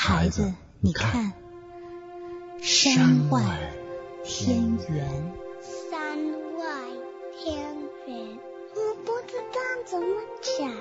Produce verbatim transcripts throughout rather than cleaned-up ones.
孩子，你看，山外天圆。 山外天圆，我不知道怎么讲。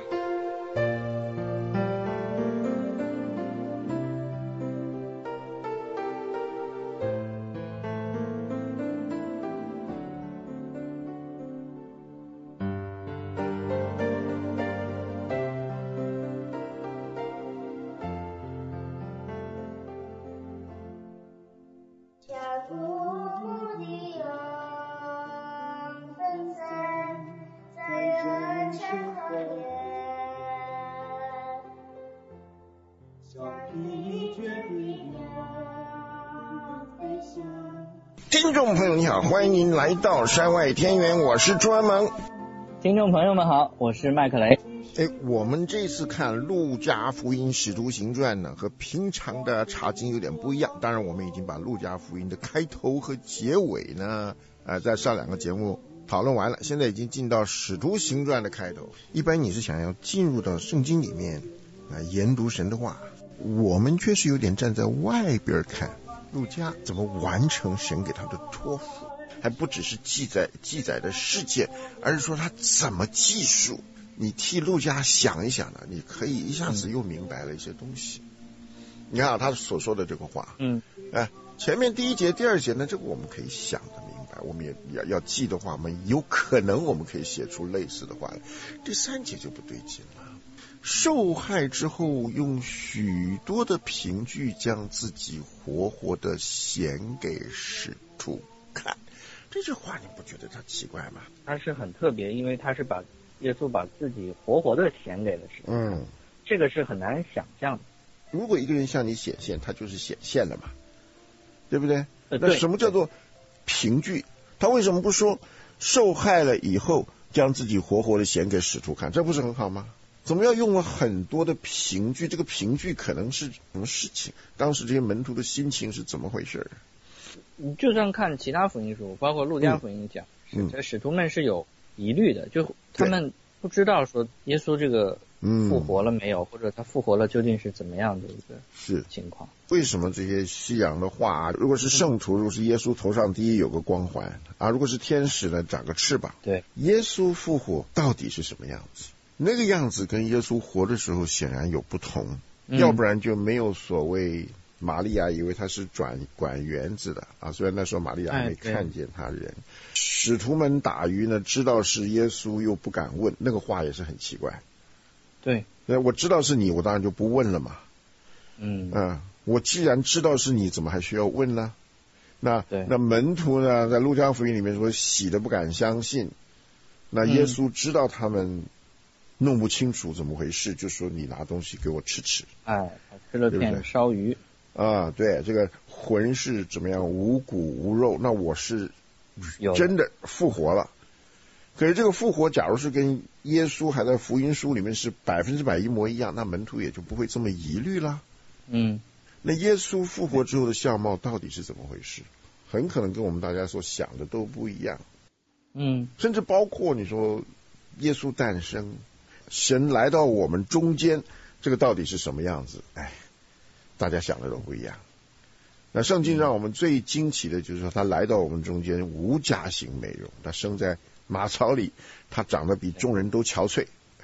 听众朋友你好，欢迎您来到山外天圆，我是朱安萌。 听众朋友们好，我是麦克雷。 哎，我们这次看路加福音使徒行传呢，和平常的查经有点不一样。当然我们已经把路加福音的开头和结尾呢呃，在上两个节目讨论完了，现在已经进到使徒行传的开头。一般你是想要进入到圣经里面啊、呃、研读神的话，我们却是有点站在外边看路加怎么完成神给他的托付，还不只是记载记载的事件，而是说他怎么记述。你替路加想一想呢，你可以一下子又明白了一些东西。你看啊，他所说的这个话， 嗯， 哎，前面第一节、第二节呢，这个我们可以想得明白，我们也要要记的话，我们有可能我们可以写出类似的话来。第三节就不对劲了。受害之后，用许多的凭据将自己活活的显给使徒看。这句话你不觉得它奇怪吗？ 它是很特别，因为它是把耶稣把自己活活的显给了使徒。 嗯， 这个是很难想象的。 如果一个人向你显现，他就是显现了嘛，对不对？ 呃、 那什么叫做凭据？他为什么不说受害了以后将自己活活的显给使徒看？这不是很好吗？怎么要用了很多的凭据？这个凭据可能是什么事情？当时这些门徒的心情是怎么回事？ 你就算看其他福音书，包括路加福音讲，嗯、这使徒们是有疑虑的，就他们不知道说耶稣这个复活了没有，嗯、或者他复活了究竟是怎么样的一个是情况？ 为什么这些西洋的话，如果是圣徒，如果是耶稣头上第一有个光环啊，如果是天使呢长个翅膀， 对， 耶稣复活到底是什么样子？那个样子跟耶稣活的时候显然有不同，嗯、要不然就没有所谓玛利亚以为他是转管园子的啊，虽然那时候玛利亚还没看见他人。哎、使徒们打鱼呢，知道是耶稣又不敢问，那个话也是很奇怪。 对， 我知道是你，我当然就不问了嘛。 嗯啊，我既然知道是你，怎么还需要问呢？那那门徒呢，在路加福音里面说喜的不敢相信。那耶稣知道他们弄不清楚怎么回事，嗯、就说你拿东西给我吃吃。 哎，吃了片烧鱼。 啊，对，这个魂是怎么样，无骨无肉，那我是真的复活了。可是这个复活假如是跟耶稣还在福音书里面是百分之百一模一样，那门徒也就不会这么疑虑了。 嗯， 那耶稣复活之后的相貌到底是怎么回事？很可能跟我们大家所想的都不一样。 嗯， 甚至包括你说耶稣诞生，神来到我们中间，这个到底是什么样子？哎，大家想的都不一样。那圣经让我们最惊奇的就是说，他来到我们中间无假型美容，他生在马槽里，他长得比众人都憔悴。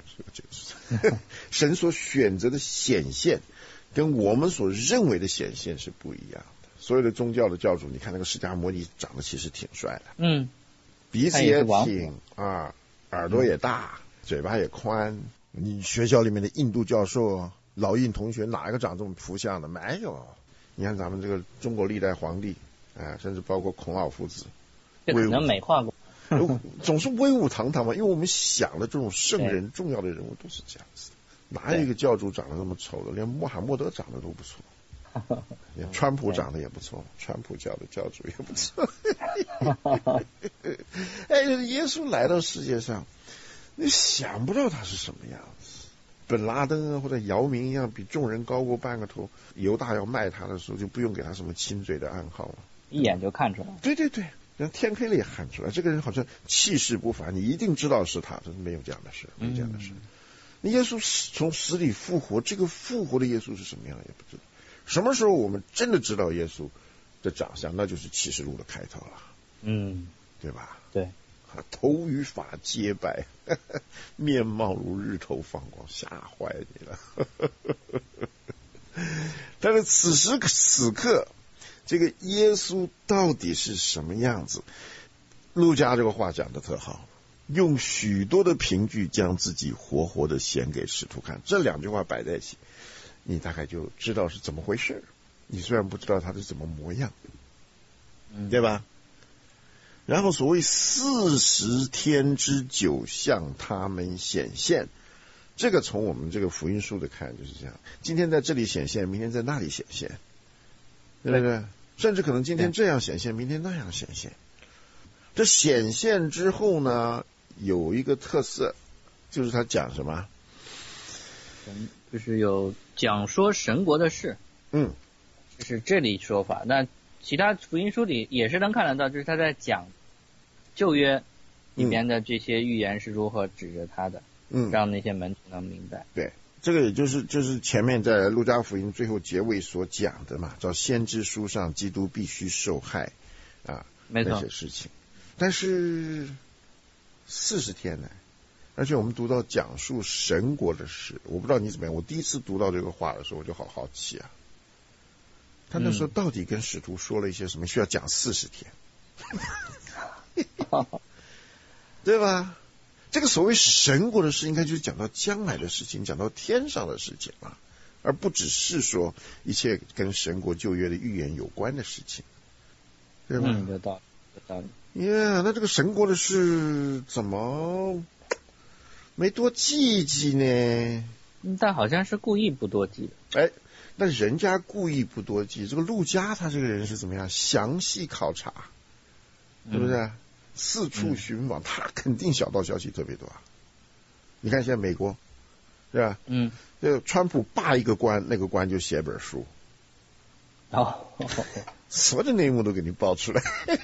神所选择的显现跟我们所认为的显现是不一样的。所有的宗教的教主，你看那个释迦牟尼长得其实挺帅的， 嗯， 鼻子也挺啊，耳朵也大，嗯、嘴巴也宽。你学校里面的印度教授老印同学哪一个长这么福相的？没有。你看咱们这个中国历代皇帝啊，甚至包括孔老夫子， 这可能美化过， 总是威武堂堂嘛。因为我们想的这种圣人、重要的人物都是这样子的，哪有一个教主长得那么丑的？连穆罕默德长得都不错，连川普长得也不错，川普教的教主也不错。哎，耶稣来到世界上，你想不到他是什么样子。本拉登啊，或者姚明一样，比众人高过半个头。犹大要卖他的时候，就不用给他什么亲嘴的暗号了， 一眼就看出来。 对对对，让天黑了也看出来，这个人好像气势不凡，你一定知道是他。这没有这样的事，没有这样的事。嗯、耶稣从死里复活，这个复活的耶稣是什么样也不知道。 什么时候我们真的知道耶稣的长相？那就是启示录的开头了。 嗯， 对吧？ 对， 头与发皆白，呵呵，面貌如日头放光，吓坏你了。但是此时此刻，这个耶稣到底是什么样子？路加这个话讲得特好，用许多的凭据将自己活活的显给使徒看。这两句话摆在一起，你大概就知道是怎么回事。你虽然不知道他是怎么模样， 嗯， 对吧？然后所谓四十天之久向他们显现，这个从我们这个福音书的看就是这样，今天在这里显现，明天在那里显现，对不对？甚至可能今天这样显现，明天那样显现。这显现之后呢，有一个特色，就是他讲什么？ 就是有讲说神国的事， 嗯， 就是这里说法。那其他福音书里也是能看得到，就是他在讲旧约里面的这些预言是如何指着他的， 嗯， 让那些门徒能明白。 对，这个也就是就是前面在路加福音最后结尾所讲的嘛，照先知书上基督必须受害啊， 没错， 那些事情。但是四十天呢，而且我们读到讲述神国的事，我不知道你怎么样。我第一次读到这个话的时候，我就好好奇啊，他那时候到底跟使徒说了一些什么？需要讲四十天，对吧？这个所谓神国的事，应该就是讲到将来的事情，讲到天上的事情啊，而不只是说一切跟神国旧约的预言有关的事情，对吧？ 嗯，有道理，有道理。 耶、yeah, 那这个神国的事怎么没多记记呢？ 但好像是故意不多记的。 哎，那人家故意不多记，这个路加他这个人是怎么样？详细考察，对不对？嗯、四处寻访，嗯、他肯定小道消息特别多啊。你看现在美国，对吧？ 嗯， 这个川普罢一个官，那个官就写本书， 哦， 所有的内幕都给你爆出来。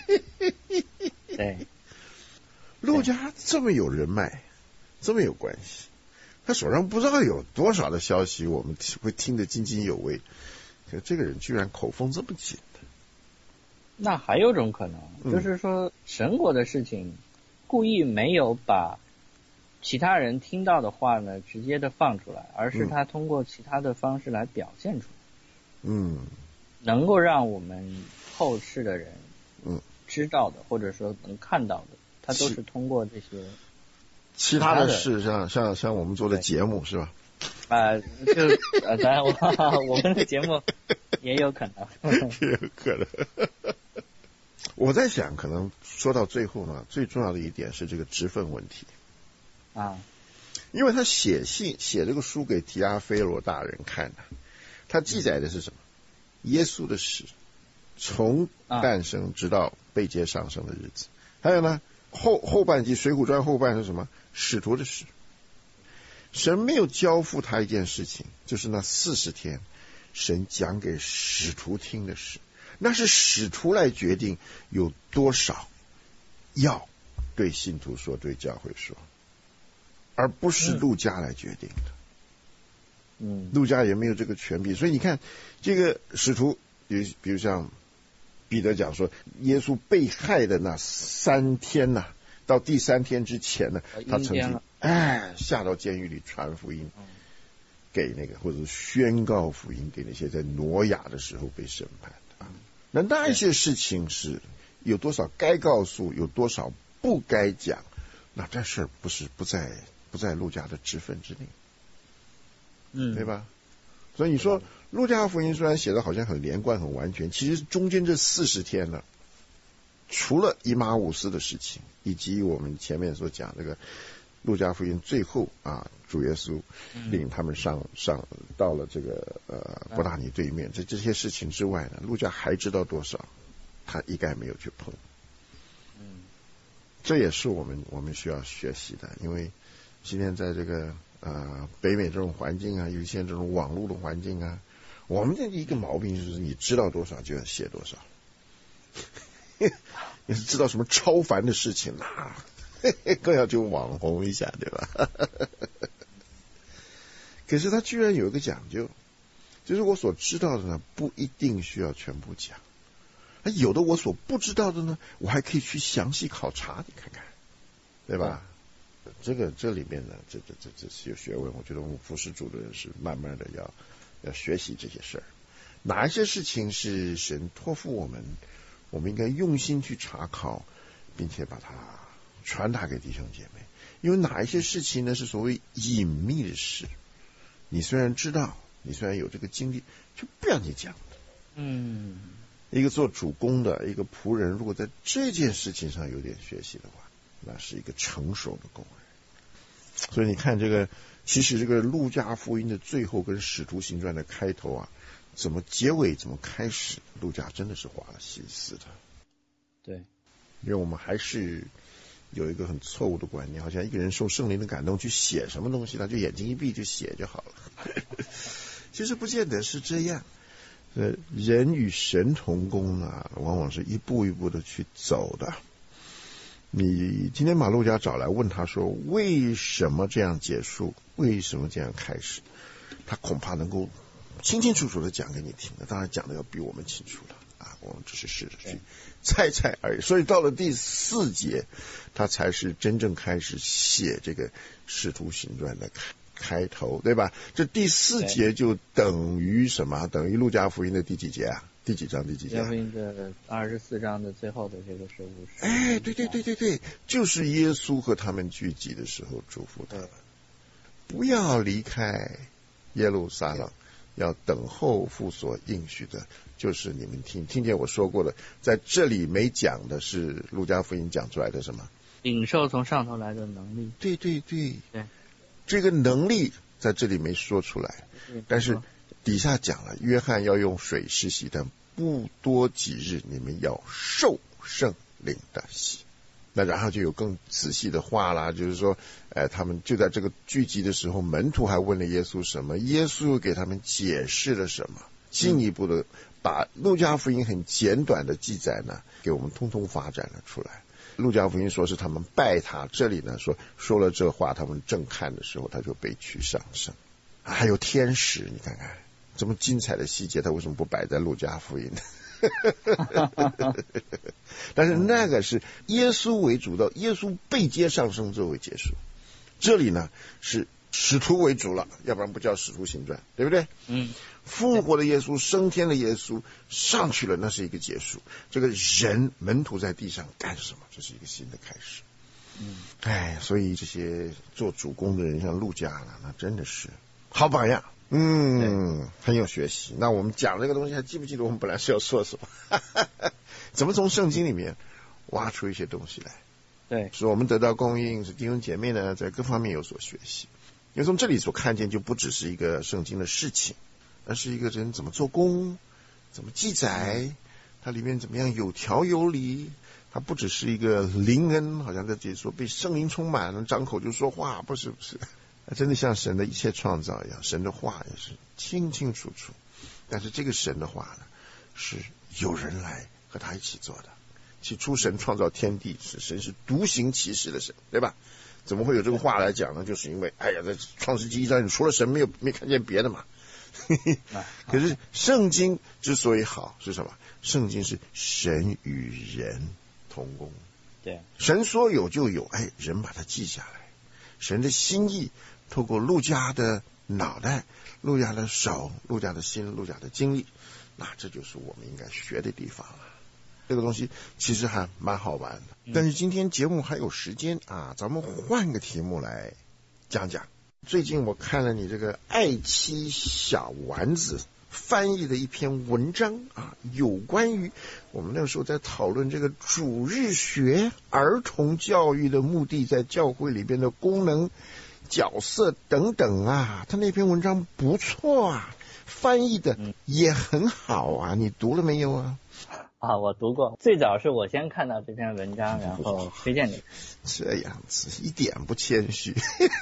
对， 陆家这么有人脉，这么有关系，他手上不知道有多少的消息，我们会听得津津有味。可这个人居然口风这么紧的。 那还有种可能， 嗯、 就是说神国的事情，故意没有把其他人听到的话呢，直接的放出来，而是他通过其他的方式来表现出来。 嗯， 能够让我们后世的人， 嗯。 知道的或者说能看到的，他都是通过这些其他的事，像像像我们做的节目是吧？ 啊、呃，就呃，当然我我们的节目也有可能， 也有可能。我在想，可能说到最后呢，最重要的一点是这个职分问题啊， 因为他写信写这个书给提阿非罗大人看的，他记载的是什么？耶稣的事。从诞生直到被接上升的日子，还有呢，后后半集《水浒传》后半是什么？使徒的事。神没有交付他一件事情，就是那四十天，神讲给使徒听的事，那是使徒来决定有多少要对信徒说，对教会说，而不是路加来决定的。 嗯， 路加也没有这个权柄，所以你看，这个使徒，比如比如像。彼得讲说，耶稣被害的那三天呐、啊，到第三天之前呢，他曾经哎下到监狱里传福音给那个，或者是宣告福音给那些在挪亚的时候被审判的啊。那那一些事情是有多少该告诉，有多少不该讲，那这事儿不是不在不在路加的职分之内， 嗯， 对吧？所以你说路加福音虽然写的好像很连贯很完全，其实中间这四十天呢，除了以马忤斯的事情，以及我们前面所讲这个路加福音最后啊，主耶稣领他们上上到了这个呃伯大尼对面，这这些事情之外呢，路加还知道多少，他一概没有去碰。 嗯， 这也是我们我们需要学习的，因为今天在这个呃北美这种环境啊，有一些这种网络的环境啊，我们的一个毛病就是你知道多少就要写多少。你是知道什么超凡的事情，那更要就网红一下，对吧？可是他居然有一个讲究， 就是我所知道的呢，不一定需要全部讲。有的我所不知道的呢，我还可以去详细考察，你看看，对吧？嗯、这个这里面呢，这这这这是有学问。我觉得我们服侍主的人是慢慢的要要学习这些事儿。哪一些事情是神托付我们，我们应该用心去查考，并且把它传达给弟兄姐妹。因为哪一些事情呢是所谓隐秘的事，你虽然知道，你虽然有这个经历，就不要你讲的。 嗯， 一个做主工的一个仆人，如果在这件事情上有点学习的话，那是一个成熟的工人。所以你看这个，其实这个路加福音的最后跟使徒行传的开头啊，怎么结尾怎么开始，路加真的是花了心思的。 对， 因为我们还是有一个很错误的观念，好像一个人受圣灵的感动去写什么东西，他就眼睛一闭就写就好了。其实不见得是这样。呃，人与神同工啊，往往是一步一步的去走的。你今天把路加找来问他说为什么这样结束，为什么这样开始，他恐怕能够清清楚楚的讲给你听的，当然讲的要比我们清楚了啊，我们只是试着去猜猜而已。所以到了第四节，他才是真正开始写这个使徒行传的开开头，对吧？这第四节就等于什么？等于路加福音的第几节啊？第几章？第几节？ 路加福音的二十四章的最后的这个是五十。 哎，对对对对对，就是耶稣和他们聚集的时候嘱咐他们，不要离开耶路撒冷，要等候父所应许的，就是你们听听见我说过的，在这里没讲的是路加福音讲出来的什么？ 领受从上头来的能力。 对对对对。 这个能力在这里没说出来，但是底下讲了，约翰要用水施洗，但不多几日，你们要受圣灵的洗。那然后就有更仔细的话啦，就是说，呃，他们就在这个聚集的时候，门徒还问了耶稣什么，耶稣又给他们解释了什么，进一步的把路加福音很简短的记载呢，给我们通通发展了出来。路加福音说是他们拜他，这里呢说说了这话，他们正看的时候，他就被取上升。还有天使，你看看这么精彩的细节，他为什么不摆在路加福音？但是那个是耶稣为主的，耶稣被接上升之后为结束。这里呢是使徒为主了，要不然不叫使徒行传，对不对？ 嗯。 复活的耶稣，升天的耶稣上去了，那是一个结束。这个人门徒在地上干什么？这是一个新的开始。 嗯， 哎，所以这些做主公的人，像路加了，那真的是好榜样。嗯，很有学习。那我们讲这个东西，还记不记得我们本来是要说什么？怎么从圣经里面挖出一些东西来？ 对， 使我们得到供应，使弟兄姐妹呢在各方面有所学习。因为从这里所看见，就不只是一个圣经的事情，而是一个人怎么做工，怎么记载，它里面怎么样有条有理。它不只是一个灵恩，好像在这里说被圣灵充满了，张口就说话，不是不是，真的像神的一切创造一样，神的话也是清清楚楚。但是这个神的话呢，是有人来和他一起做的。起初神创造天地，是神是独行其事的神，对吧？怎么会有这个话来讲呢？就是因为哎呀，在创世纪一章，你除了神没有没看见别的嘛。可是圣经之所以好是什么？圣经是神与人同工， 对， 神说有就有，哎，人把它记下来。神的心意透过路加的脑袋、路加的手、路加的心、路加的经历，那这就是我们应该学的地方了。这个东西其实还蛮好玩的， 嗯、 但是今天节目还有时间啊，咱们换个题目来讲讲。最近我看了你这个爱妻小丸子翻译的一篇文章啊，有关于我们那个时候在讨论这个主日学儿童教育的目的，在教会里边的功能、角色等等啊，他那篇文章不错啊，翻译的也很好啊，你读了没有啊？ 啊，我读过，最早是我先看到这篇文章，然后推荐给这样子一点不谦虚。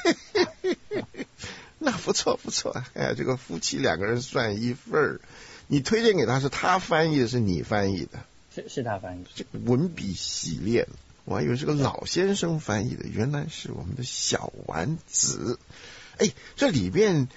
那不错不错，哎，这个夫妻两个人算一份儿。你推荐给他是他翻译的，是你翻译的？ 是是他翻译。 这个文笔洗练，我还以为是个老先生翻译的，原来是我们的小丸子。哎，这里边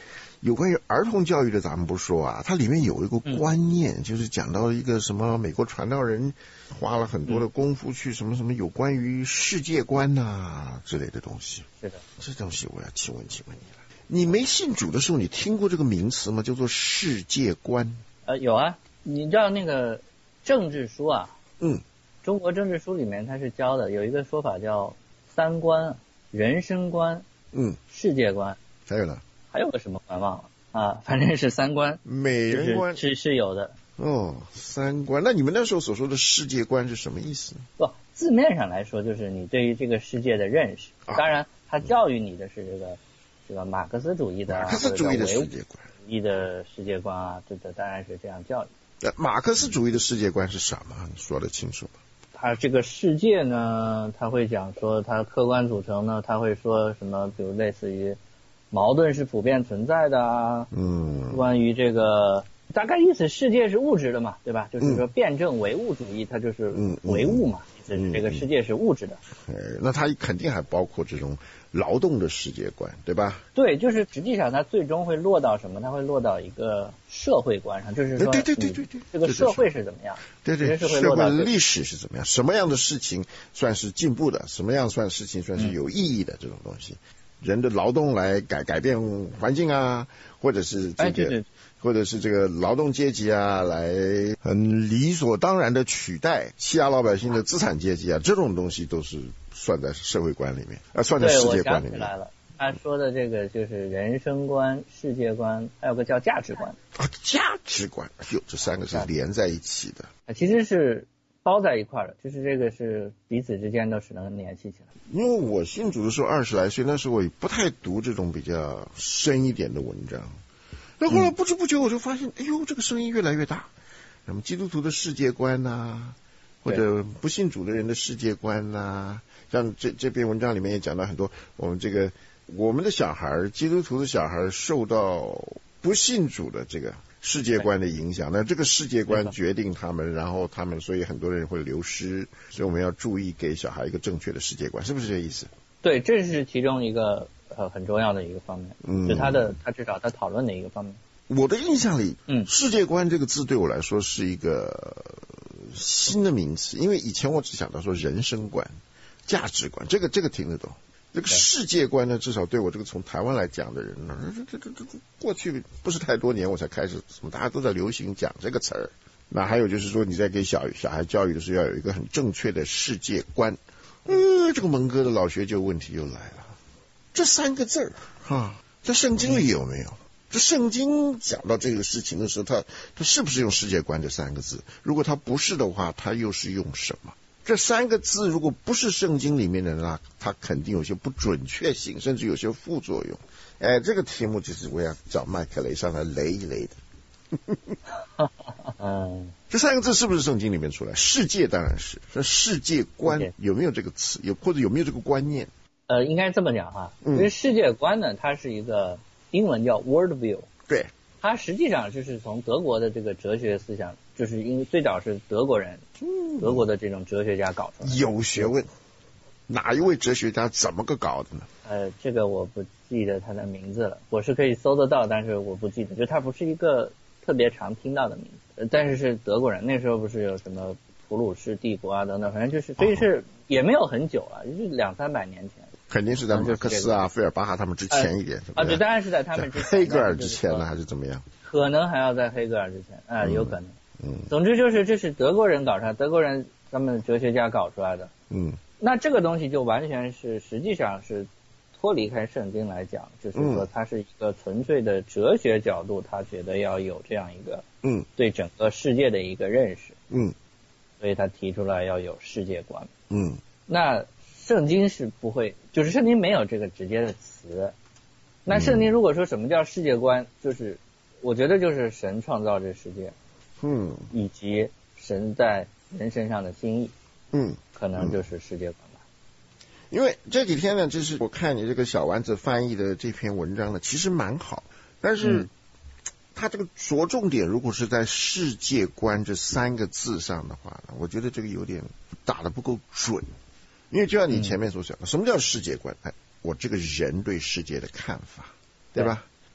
有关于儿童教育的咱们不说啊，它里面有一个观念，嗯、就是讲到一个什么美国传道人花了很多的功夫去什么什么有关于世界观呐、啊、之类的东西。 是的， 这东西我要请问请问你了，你没信主的时候，你听过这个名词吗？叫做世界观。 呃，有啊，你知道那个政治书啊， 嗯，中国政治书里面它是教的，有一个说法叫三观：人生观， 嗯， 世界观， 还有呢？ 还有个什么观忘了啊？反正是三观， 美人观是是有的。 哦，三观。那你们那时候所说的世界观是什么意思？ 不，字面上来说就是你对于这个世界的认识。啊、当然，他教育你的是这个这个马克思主义的、 马克思主义的世界观， 主义的世界观啊，这个当然是这样教育。 马克思主义的世界观是什么？你说得清楚吗？ 他这个世界呢，他会讲说它客观组成呢，他会说什么，比如类似于矛盾是普遍存在的啊， 嗯， 关于这个大概意思，世界是物质的嘛，对吧？就是说辩证唯物主义，它就是唯物嘛，意思是这个世界是物质的。 呃、嗯，那它肯定还包括这种劳动的世界观，对吧？ 对，就是实际上它最终会落到什么？它会落到一个社会观上，就是说， 对对对对对， 这个社会是怎么样？ 对对， 社会社会历史是怎么样？什么样的事情算是进步的？什么样算事情算是有意义的？这种东西。人的劳动来改改变环境啊，或者是这个， 哎、对对或者是这个劳动阶级啊，来很理所当然的取代欺压老百姓的资产阶级啊，这种东西都是算在社会观里面，啊，算在世界观里面。 对，我想起来了，他说的这个就是人生观、世界观，还有个叫价值观。 啊，价值观，哟，这三个是连在一起的。 啊，其实是包在一块儿的，就是这个是彼此之间都是能联系起来。 因为我信主的时候二十来岁，那时候我也不太读这种比较深一点的文章。那后来不知不觉我就发现，哎呦，这个声音越来越大。那么基督徒的世界观呐、啊，或者不信主的人的世界观呐、啊，像这这篇文章里面也讲到很多，我们这个我们的小孩，基督徒的小孩受到不信主的这个世界观的影响，那这个世界观决定他们，然后他们，所以很多人会流失，所以我们要注意给小孩一个正确的世界观，是不是这个意思？ 对，这是其中一个呃很重要的一个方面，嗯，就他的他至少他讨论的一个方面。 我的印象里， 嗯， 世界观这个字对我来说是一个新的名词，因为以前我只想到说人生观、价值观，这个这个听得懂。这个世界观呢，至少对我这个从台湾来讲的人呢，这这这这过去不是太多年我才开始，什么大家都在流行讲这个词儿。那还有就是说，你在给小小孩教育的时候，要有一个很正确的世界观。呃，这个蒙哥的老学究问题又来了，这三个字儿哈，在圣经里有没有？这圣经讲到这个事情的时候，他他是不是用世界观这三个字？如果他不是的话，他又是用什么？这三个字如果不是圣经里面的，那它肯定有些不准确性，甚至有些副作用。哎，这个题目就是我要找麦克雷上来雷一雷的。 嗯， 这三个字是不是圣经里面出来？世界当然是，说世界观有没有这个词？有或者有没有这个观念？ 呃，应该这么讲哈，因为世界观呢，它是一个英文叫 world view， 对， 它实际上就是从德国的这个哲学思想，就是因为最早是德国人，德国的这种哲学家搞出来的。 有学问，哪一位哲学家怎么个搞的呢？ 呃，这个我不记得他的名字了，我是可以搜得到，但是我不记得，就他不是一个特别常听到的名字，但是是德国人。那时候不是有什么普鲁士帝国啊等等，反正就是，所以是也没有很久了，就两三百年前。 肯定是在马克思啊、菲尔巴哈他们之前一点，是吧？ 啊，对，当然是在他们之前。 黑格尔之前呢，还是怎么样？ 可能还要在黑格尔之前，啊，有可能。 嗯。 总之就是这是德国人搞出来，德国人他们哲学家搞出来的。 嗯。 那这个东西就完全是实际上是脱离开圣经来讲，就是说它是一个纯粹的哲学角度，他觉得要有这样一个嗯对整个世界的一个认识。 嗯。 所以他提出来要有世界观。 嗯。 那圣经是不会，就是圣经没有这个直接的词。那圣经如果说什么叫世界观，就是我觉得就是神创造这世界， 嗯， 以及神在人身上的心意， 嗯， 可能就是世界观吧。 因为这几天呢，就是我看你这个小丸子翻译的这篇文章呢，其实蛮好，但是他这个着重点如果是在世界观这三个字上的话呢，我觉得这个有点打得不够准。因为就像你前面所讲的，嗯、什么叫世界观？哎，我这个人对世界的看法，对吧？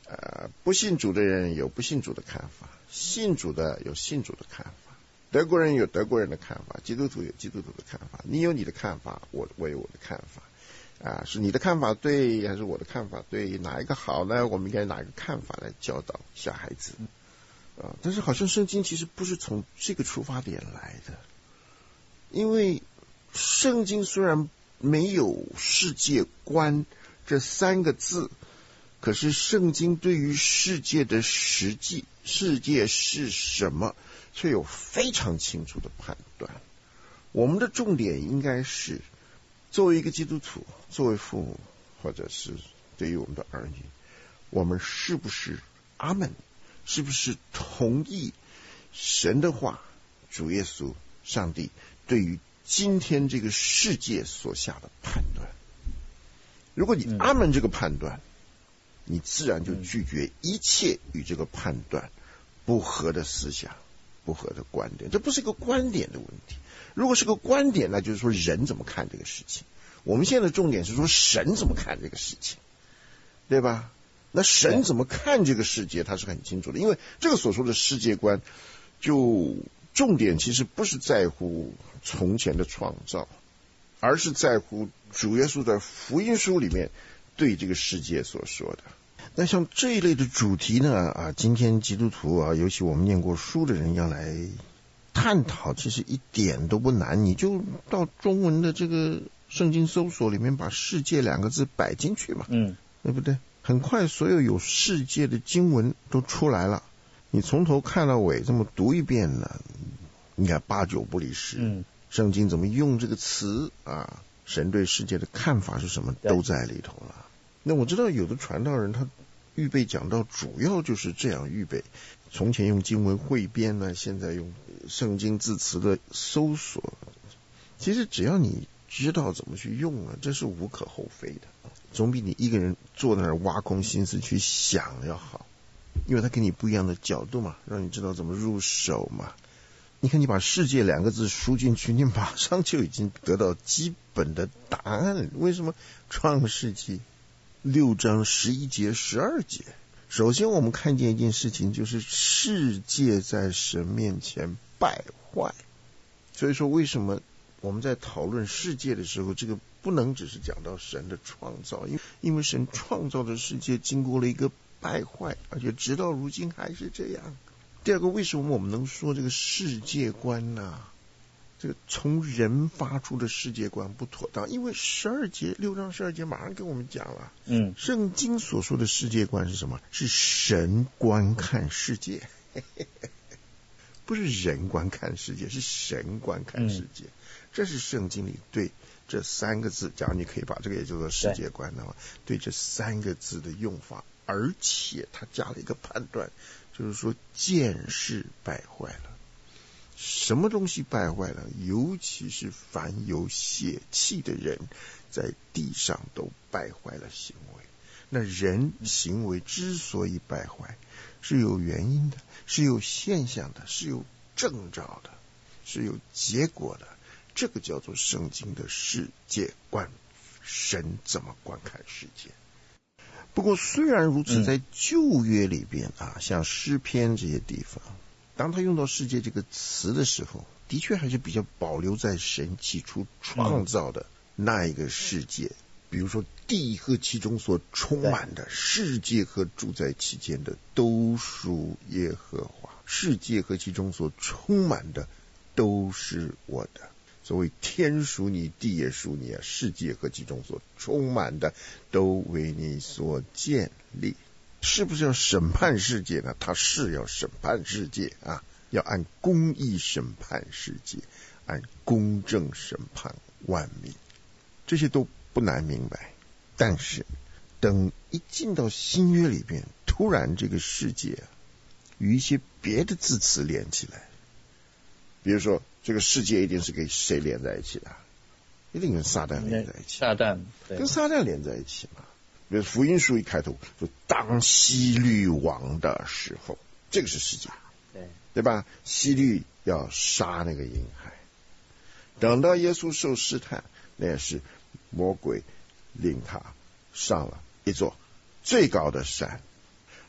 呃，不信主的人有不信主的看法，信主的有信主的看法，德国人有德国人的看法，基督徒有基督徒的看法。你有你的看法，我我有我的看法。啊，是你的看法对还是我的看法对？哪一个好呢？我们应该哪一个看法来教导小孩子？啊，但是好像圣经其实不是从这个出发点来的，因为圣经虽然没有世界观这三个字，可是圣经对于世界的实际，世界是什么，却有非常清楚的判断。我们的重点应该是，作为一个基督徒，作为父母，或者是对于我们的儿女，我们是不是阿们？是不是同意神的话，主耶稣上帝对于今天这个世界所下的判断？如果你阿们这个判断，你自然就拒绝一切与这个判断不合的思想，不合的观点。这不是一个观点的问题。如果是个观点，那就是说人怎么看这个事情。我们现在的重点是说神怎么看这个事情，对吧？那神怎么看这个世界，他是很清楚的。因为这个所说的世界观，就重点其实不是在乎从前的创造，而是在乎主耶稣在福音书里面对这个世界所说的。那像这一类的主题呢，啊，今天基督徒啊，尤其我们念过书的人要来探讨，其实一点都不难。你就到中文的这个圣经搜索里面把世界两个字摆进去嘛，嗯，对不对？很快所有有世界的经文都出来了，你从头看到尾这么读一遍呢，应该八九不离十。嗯，圣经怎么用这个词啊，神对世界的看法是什么，都在里头了。那我知道有的传道人他预备讲到主要就是这样预备，从前用经文汇编呢，现在用圣经字词的搜索。其实只要你知道怎么去用啊，这是无可厚非的，总比你一个人坐在那儿挖空心思去想要好，因为他给你不一样的角度嘛，让你知道怎么入手嘛。你看你把世界两个字输进去，你马上就已经得到基本的答案。为什么？创世纪六章十一节十二节，首先我们看见一件事情，就是世界在神面前败坏。所以说为什么我们在讨论世界的时候，这个不能只是讲到神的创造，因为因为神创造的世界经过了一个败坏，而且直到如今还是这样。第二个，为什么我们能说这个世界观呢、啊？这个从人发出的世界观不妥当，因为十二节六章十二节马上跟我们讲了，嗯，圣经所说的世界观是什么？是神观看世界，不是人观看世界，是神观看世界。嗯，这是圣经里对这三个字，假如你可以把这个也叫做世界观的话，对这三个字的用法，而且他加了一个判断，就是说见识败坏了。什么东西败坏了？尤其是凡有血气的人，在地上都败坏了行为。那人行为之所以败坏，是有原因的，是有现象的，是有征兆的，是有结果的。这个叫做圣经的世界观，神怎么观看世界。不过虽然如此，在旧约里边啊，像诗篇这些地方，当他用到世界这个词的时候，的确还是比较保留在神起初创造的那一个世界，比如说地和其中所充满的，世界和住在其间的都属耶和华，世界和其中所充满的都是我的。所谓天属你，地也属你啊，世界和其中所充满的都为你所建立。是不是要审判世界呢？他是要审判世界啊，要按公义审判世界，按公正审判万民，这些都不难明白。但是等一进到新约里边，突然这个世界啊，与一些别的字词连起来，比如说这个世界一定是跟谁连在一起的？一定跟撒旦连在一起。 撒旦跟撒旦连在一起嘛。比如福音书一开头说当希律王的时候，这个是世界，对对吧？希律要杀那个婴孩，等到耶稣受试探，那也是魔鬼领他上了一座最高的山，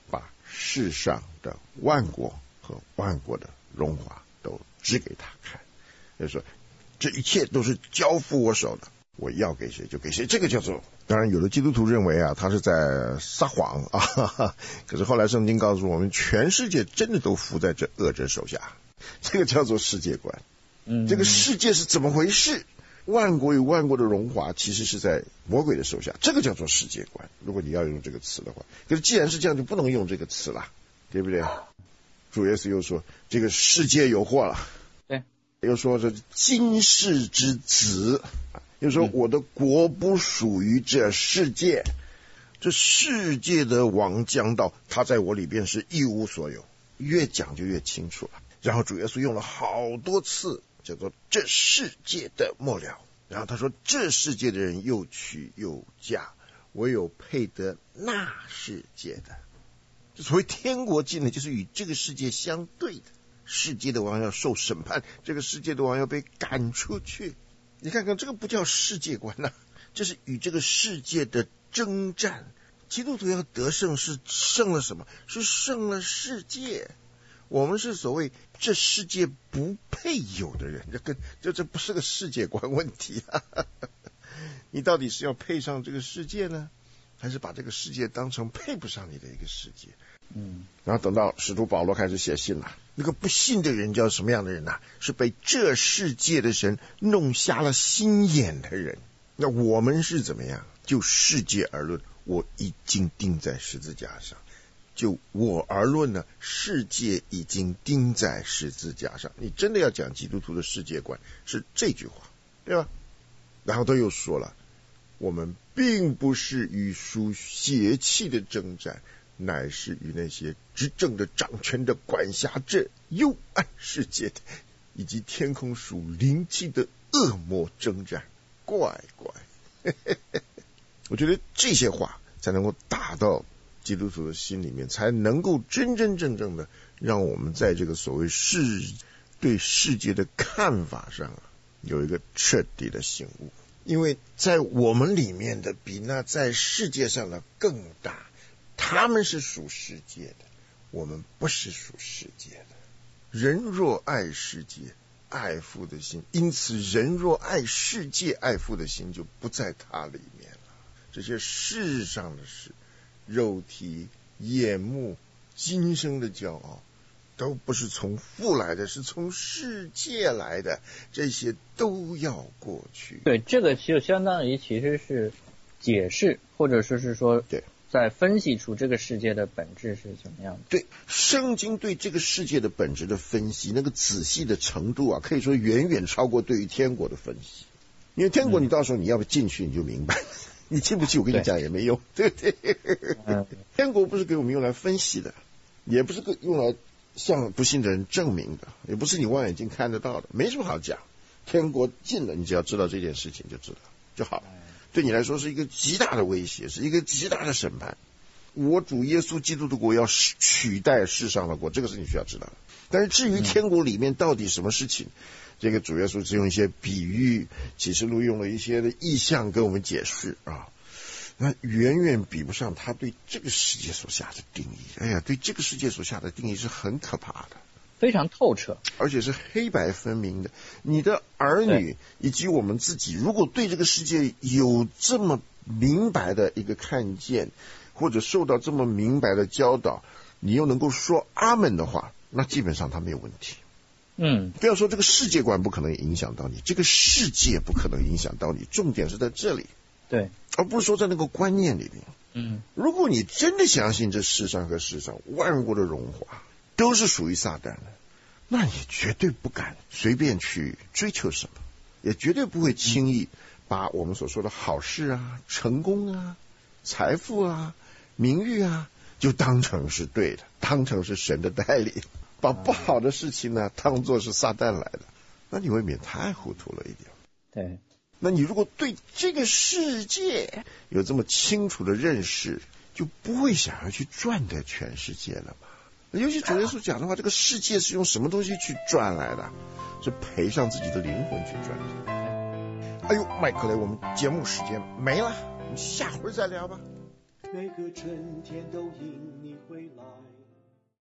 世上的万国和万国的荣华都指给他看，就是说这一切都是交付我手的，我要给谁就给谁。这个叫做，当然有的基督徒认为啊，他是在撒谎啊哈哈，可是后来圣经告诉我们，全世界真的都服在这恶者手下，这个叫做世界观。嗯，这个世界是怎么回事？万国与万国的荣华其实是在魔鬼的手下，这个叫做世界观。如果你要用这个词的话，可是既然是这样，就不能用这个词了，对不对？主耶稣又说这个世界有祸了， 对， 又说这今世之子，又说我的国不属于这世界，这世界的王将到，他在我里边是一无所有。越讲就越清楚了。然后主耶稣用了好多次叫做这世界的末了，然后他说这世界的人又娶又嫁，唯有配得那世界的。所谓天国近呢，就是与这个世界相对的，世界的王要受审判，这个世界的王要被赶出去。你看看这个不叫世界观啊，这是与这个世界的征战。基督徒要得胜是胜了什么？是胜了世界。我们是所谓这世界不配有的人，这跟这这不是个世界观问题啊！你到底是要配上这个世界呢，还是把这个世界当成配不上你的一个世界？嗯，然后等到使徒保罗开始写信了，那个不信的人叫什么样的人呢、啊？是被这世界的神弄瞎了心眼的人。那我们是怎么样？就世界而论，我已经钉在十字架上。就我而论呢，世界已经钉在十字架上。你真的要讲基督徒的世界观，是这句话，对吧？然后他又说了，我们并不是与属邪气的征战，乃是与那些执政的、掌权的、管辖这幽暗世界的，以及天空属灵气的恶魔征战。乖乖，我觉得这些话才能够打到基督徒的心里面，才能够真真正正的让我们在这个所谓世对世界的看法上啊，有一个彻底的醒悟。因为在我们里面的比那在世界上的更大，他们是属世界的，我们不是属世界的。人若爱世界，爱父的心，因此人若爱世界，爱父的心就不在他里面了。这些世上的事，肉体、眼目、今生的骄傲，都不是从父来的，是从世界来的，这些都要过去。 对，这个就相当于其实是解释，或者说是说， 对， 在分析出这个世界的本质是什么样的。 对，圣经对这个世界的本质的分析，那个仔细的程度啊，可以说远远超过对于天国的分析。因为天国你到时候你要不进去你就明白，嗯、你进不去我跟你讲也没用，对不对？嗯、天国不是给我们用来分析的，也不是用来向不信的人证明的，也不是你望远镜看得到的，没什么好讲。天国近了，你只要知道这件事情就知道就好了。对你来说是一个极大的威胁，是一个极大的审判。我主耶稣基督的国要取代世上的国，这个是你需要知道的。但是至于天国里面到底什么事情，这个主耶稣是用一些比喻，启示录用了一些的意象给我们解释啊。那远远比不上他对这个世界所下的定义。哎呀，对这个世界所下的定义是很可怕的， 非常透彻， 而且是黑白分明的。你的儿女以及我们自己，如果对这个世界有这么明白的一个看见，或者受到这么明白的教导，你又能够说阿们的话，那基本上他没有问题。嗯，不要说这个世界观不可能影响到你，这个世界不可能影响到你，重点是在这里。 对， 而不是说在那个观念里面。嗯，如果你真的相信这世上和世上万国的荣华都是属于撒旦的，那你绝对不敢随便去追求什么，也绝对不会轻易把我们所说的好事啊、成功啊、财富啊、名誉啊，就当成是对的，当成是神的带领，把不好的事情呢当作是撒旦来的，那你未免太糊涂了一点。 对。 那你如果对这个世界有这么清楚的认识，就不会想要去赚得全世界了嘛。尤其主耶稣讲的话，这个世界是用什么东西去赚来的？是赔上自己的灵魂去赚的。哎呦，麦克雷，我们节目时间没了，我们下回再聊吧。 每个春天都应